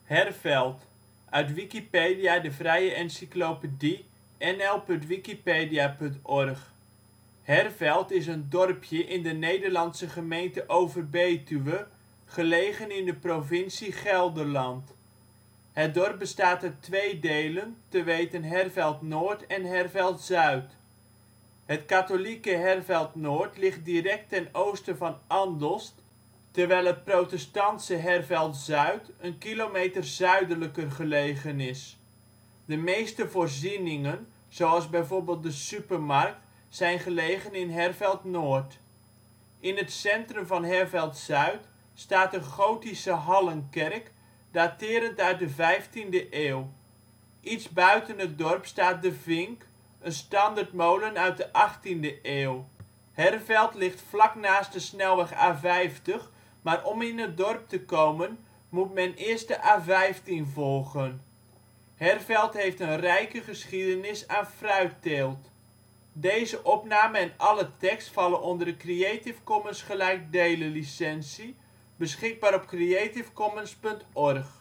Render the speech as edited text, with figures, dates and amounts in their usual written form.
Herveld, uit Wikipedia, de vrije encyclopedie. nl.wikipedia.org. Herveld is een dorpje in de Nederlandse gemeente Overbetuwe, gelegen in de provincie Gelderland. Het dorp bestaat uit twee delen, te weten Herveld-Noord en Herveld-Zuid. Het katholieke Herveld-Noord ligt direct ten oosten van Andelst, terwijl het protestantse Herveld-Zuid een kilometer zuidelijker gelegen is. De meeste voorzieningen, zoals bijvoorbeeld de supermarkt, zijn gelegen in Herveld-Noord. In het centrum van Herveld-Zuid staat een gotische hallenkerk, daterend uit de 15e eeuw. Iets buiten het dorp staat De Vink, een standerdmolen uit de 18e eeuw. Herveld ligt vlak naast de snelweg A50, maar om in het dorp te komen moet men eerst de A15 volgen. Herveld heeft een rijke geschiedenis aan fruitteelt. Deze opname en alle tekst vallen onder de Creative Commons gelijkdelen licentie, beschikbaar op creativecommons.org